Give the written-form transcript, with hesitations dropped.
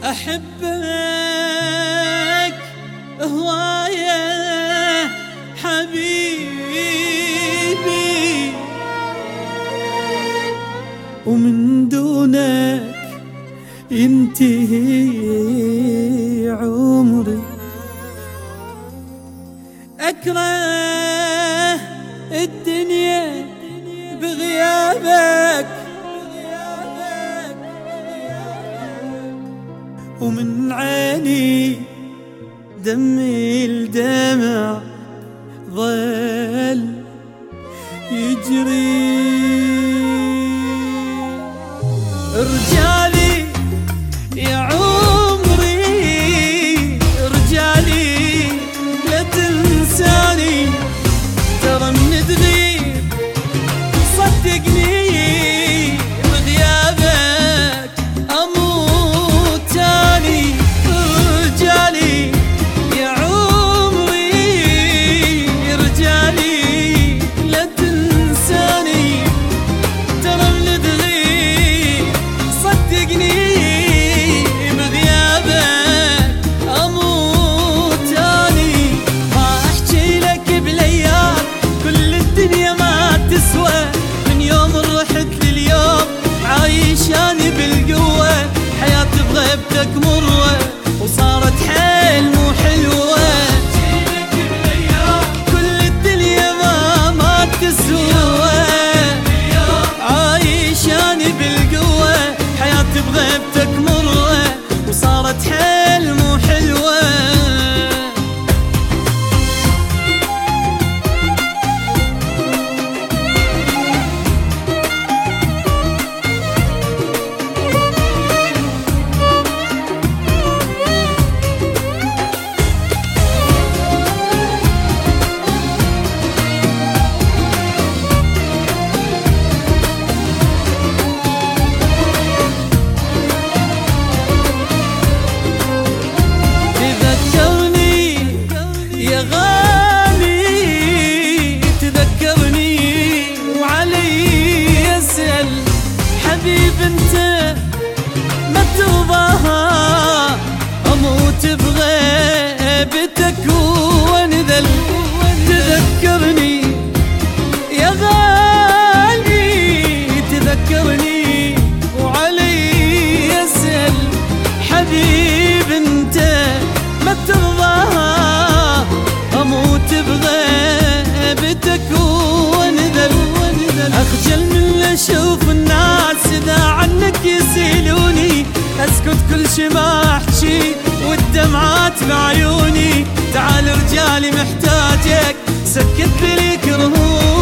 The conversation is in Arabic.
أحبك هواية حبيبي، ومن دونك ينتهي عمري. أكره الدنيا بغيابك، ومن عيني دمي الدمع ظل يجري. رجالي يا عمري، رجالي لا تنساني، ترى من تغيب صدقني بغيابك أموت تاني. رجالي يا عمري، رجالي لا تنساني، ترى من تغيب صدقني بغيابك أموت تاني. ما أحكي لك بالأيام كل الدنيا ما تسوى، من يوم رحت لليوم عايشاني بالقوة. حياتي بغيبتك مروة وصارت حيل مو حلوة. كل الدنيا ما تسوى، عايشاني بالقوة. حياتي بغيبتك مروة وصارت حيل مو حلوة. يا غالي تذكرني وعلي يسأل حبيب انت ما ترضاها، اموت بغيبتك وانذل. تذكرني يا غالي تذكرني وعلي يسأل حبيب انت ما ترضاها، أموت بغيبتك وانذل. أخجل من أشوف الناس إذا عنك يسيلوني، أسكت كل شي ما أحكي والدمعات بعيوني. تعال رجالي محتاجك، سكت لي كرهوني.